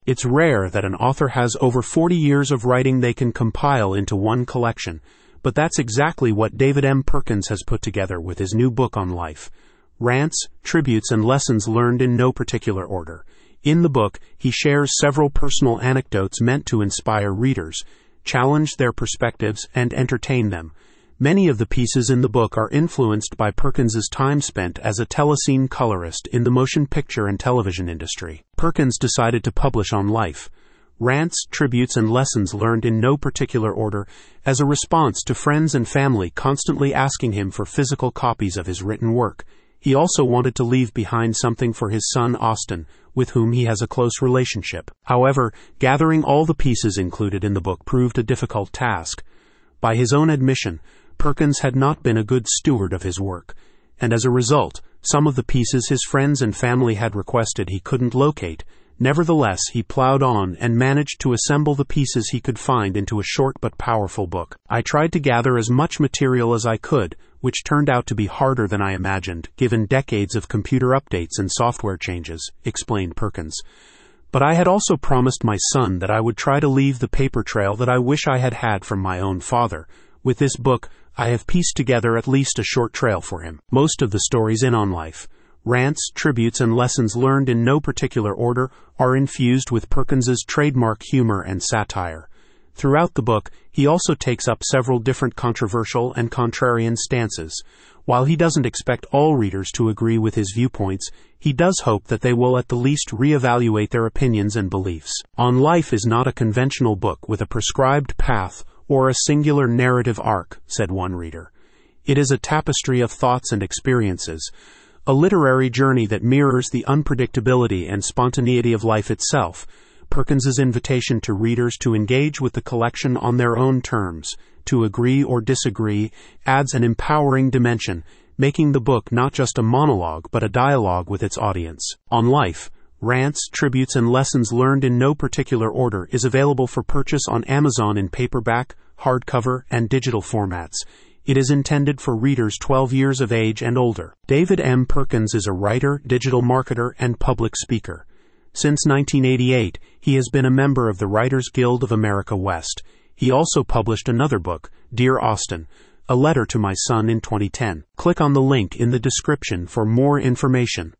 It's rare that an author has over 40 years of writing they can compile into one collection, but that's exactly what David M. Perkins has put together with his new book on life. Rants, Tributes, and Lessons Learned in No Particular Order. In the book, he shares several personal anecdotes meant to inspire readers, challenge their perspectives, and entertain them. Many of the pieces in the book are influenced by Perkins's time spent as a telescene colorist in the motion picture and television industry. Perkins decided to publish on life, Rants, Tributes, and Lessons Learned in No Particular Order as a response to friends and family constantly asking him for physical copies of his written work. He also wanted to leave behind something for his son Austin, with whom he has a close relationship. However, gathering all the pieces included in the book proved a difficult task. By his own admission, Perkins had not been a good steward of his work, and as a result, some of the pieces his friends and family had requested he couldn't locate. Nevertheless, he plowed on and managed to assemble the pieces he could find into a short but powerful book. I tried to gather as much material as I could, which turned out to be harder than I imagined, given decades of computer updates and software changes, explained Perkins. But I had also promised my son that I would try to leave the paper trail that I wish I had had from my own father. With this book, I have pieced together at least a short trail for him. Most of the stories in On Life, Rants, Tributes, and Lessons Learned in No Particular Order are infused with Perkins's trademark humor and satire. Throughout the book, he also takes up several different controversial and contrarian stances. While he doesn't expect all readers to agree with his viewpoints, he does hope that they will at the least reevaluate their opinions and beliefs. On Life is not a conventional book with a prescribed path or a singular narrative arc, said one reader. It is a tapestry of thoughts and experiences, a literary journey that mirrors the unpredictability and spontaneity of life itself. Perkins's invitation to readers to engage with the collection on their own terms, to agree or disagree, adds an empowering dimension, making the book not just a monologue but a dialogue with its audience. On Life, Rants, Tributes, and Lessons Learned in No Particular Order is available for purchase on Amazon in paperback, hardcover, and digital formats. It is intended for readers 12 years of age and older. David M. Perkins is a writer, digital marketer, and public speaker. Since 1988, he has been a member of the Writers Guild of America West. He also published another book, Dear Austin, A Letter to My Son, in 2010. Click on the link in the description for more information.